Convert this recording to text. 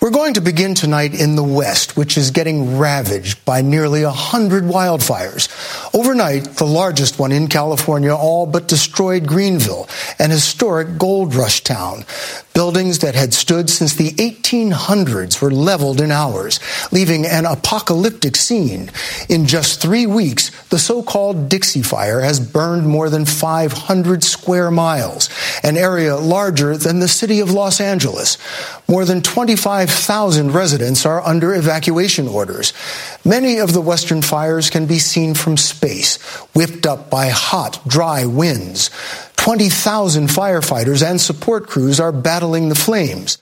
We're going to begin tonight in the West, which is getting ravaged by nearly 100 wildfires. Overnight, the largest one in California all but destroyed Greenville, an historic gold rush town. Buildings that had stood since the 1800s were leveled in hours, leaving an apocalyptic scene. In just 3 weeks, the so-called Dixie Fire has burned more than 500 square miles, an area larger than the city of Los Angeles. More than 25,000 residents are under evacuation orders. Many of the western fires can be seen from space, whipped up by hot, dry winds. 20,000 firefighters and support crews are battling the flames.